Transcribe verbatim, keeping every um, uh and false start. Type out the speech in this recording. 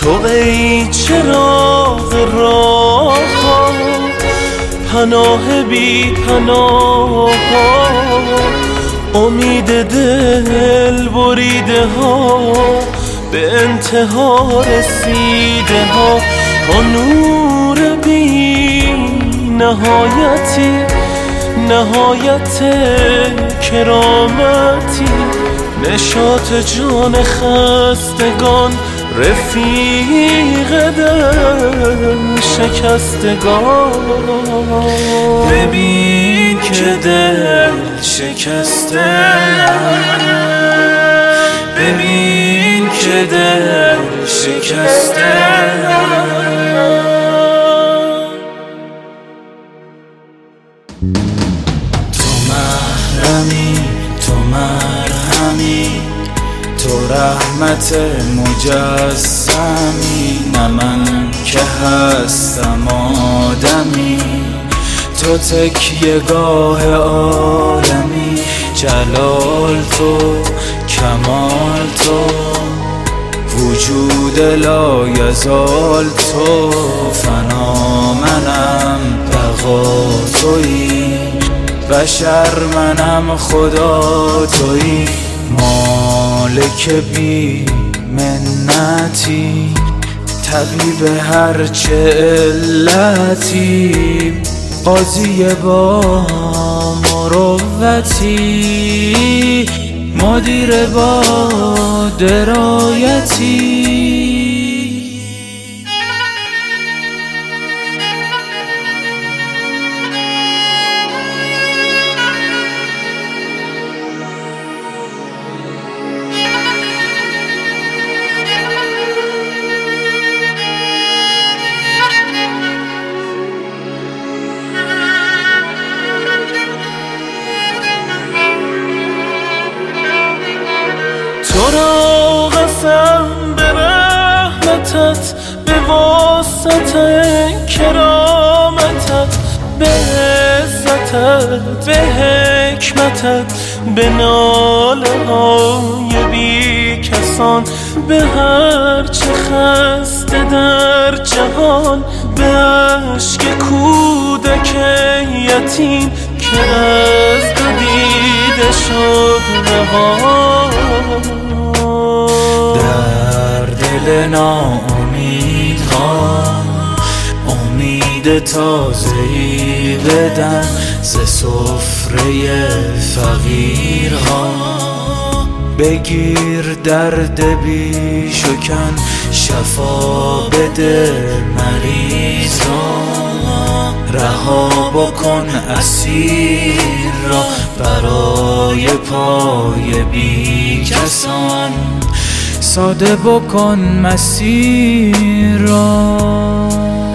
تو ای چراغ راه ها، پناه بی پناه ها، امید دل بریده ها، به انتها رسیده ها، تا نور بی نهایتی، نهایت کرامتی، نشاط جان خستگان، رفیق دل شکستگان. ببین که دل شکسته، ببین که دل شکسته. تو محرمی، تو مرهمی، تو رحمت مجسمی، نه من که هستم آدمی، تو تکیه گاه عالمی، جلال تو، کمال تو، وجود لایزال تو، فنا منم بقا تویی، بشر منم خدا تویی، مالک بی منتی، طبیب هرچه علتی، قاضی با مروتی، مدیر با درایتی. تو را قسم به رحمتت، به واسطه کرامتت، به عزتت، به حکمتت، به ناله های بی کسان، به هرچه خسته در جهان، به عشق کودک یتیم که از دو دیده شد رها. در دل ناامیدها امید تازه‌ای بدن، ز سفره فقیرها بگیر درد بی شکن، شفا بده مریض را، رها بکن اسیر را، برای پای بی کسان ساده بکن مسیر را.